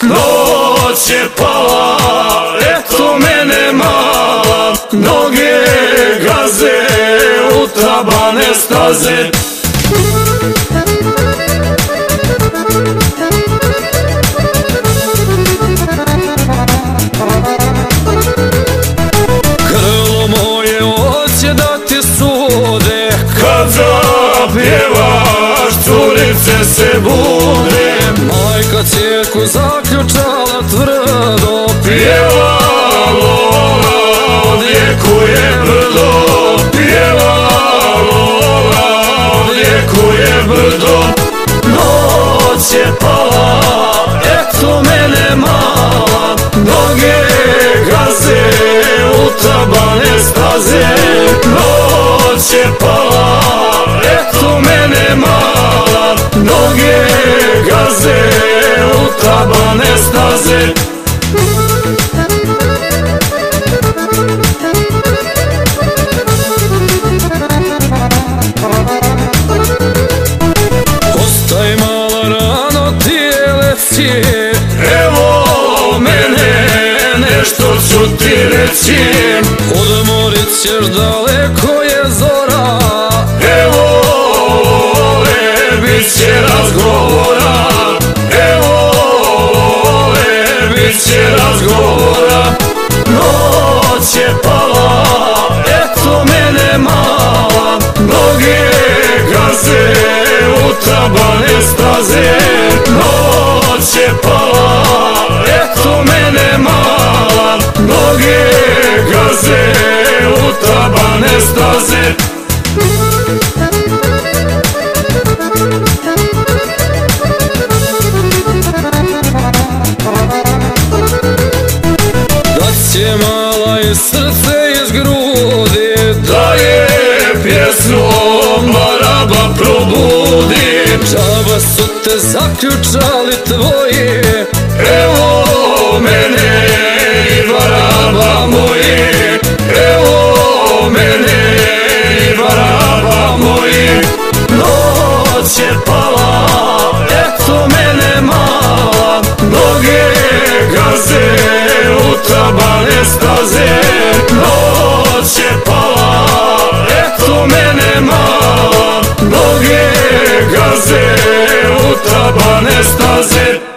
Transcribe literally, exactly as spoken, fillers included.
Noć je pala, eto mene mala, noge gaze u tabane staze. Grlo moje hoće da ti sude, kad zapjevaš curice se bude. Majka cijeku zaključala tvrdo, pjeva Lola, odjekuje brdo. Pjeva Lola, odjekuje brdo. Noć je pala, eto mene mala, noge gaze u tabane staze. Noć je pala, eto mene mala, noge gaze u tabane staze. Ostaj mala rano ti je, evo mene nešto ću ti reći. Odmorit ćeš, daleko je zora, evo vole, bit će razgovora. Evo vole, bit će razgovora. Noć je pala, eto mene mala, noge gaze u tabane staze. Noć je pala, eto mene mala, noge gaze u tabane staze. Da će mala iz srce iz grudi, da je pjesmom baraba probudi. Džaba su te zaključali tvoji, evo mene i baraba moji. Evo mene i baraba moji. Noć je pala, eto mene mala, noge gaze u tabane staze. Noć je pala, eto mene mala, noge gaze u tabane staze.